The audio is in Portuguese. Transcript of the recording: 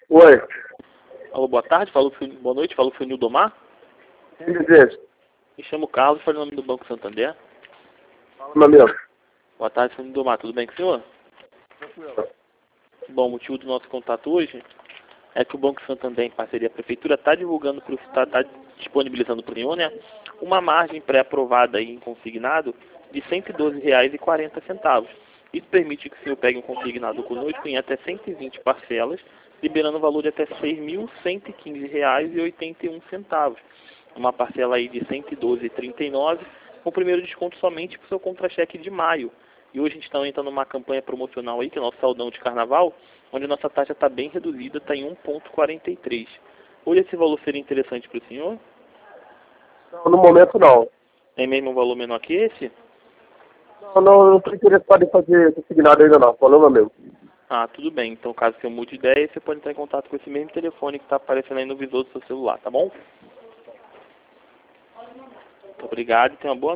Oi, Alô, boa tarde, boa noite, falo com o Nildomar. quem deseja? Me chamo Carlos, falo em nome do Banco Santander. Fala, meu amigo. Boa tarde, senhor Nildomar, tudo bem com o senhor? Bom, o motivo do nosso contato hoje é que o Banco Santander, em parceria com a Prefeitura, está divulgando, está disponibilizando para o senhor, né, uma margem pré-aprovada aí em consignado de R$ 112,40. Isso permite que o senhor pegue um consignado conosco em até 120 parcelas, liberando o valor de até R$ 6.115,81. Uma parcela aí de R$ 112,39, com o primeiro desconto somente para o seu contra-cheque de maio. E hoje a gente está entrando numa campanha promocional aí, que é o nosso saldão de carnaval, onde a nossa taxa está bem reduzida, está em 1,43. Hoje esse valor seria interessante para o senhor? Não, no momento não. É mesmo um valor menor que esse? Não estou interessado em fazer consignado ainda não. Falou, meu amigo. Ah, tudo bem. Então, caso você mude de ideia, você pode entrar em contato com esse mesmo telefone que está aparecendo aí no visor do seu celular, tá bom? Muito obrigado e tenha uma boa